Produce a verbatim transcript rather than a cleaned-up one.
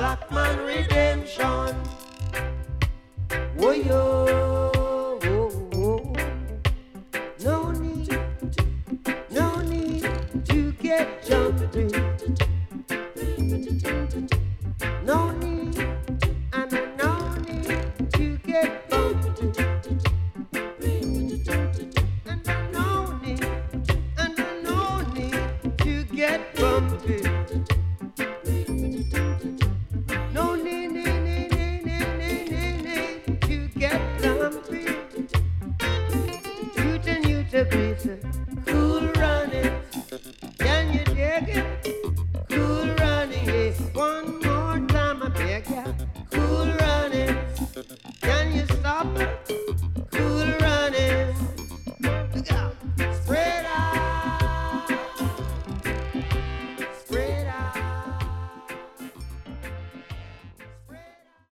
black man redemption. Oh yo, oh, oh. No need, no need to get jumpy. No need, and no need to get bumpy. And no need, and no need to get bumpy. No need, need, need, need, need, need, need to get lumpy. Newton, Newton, please.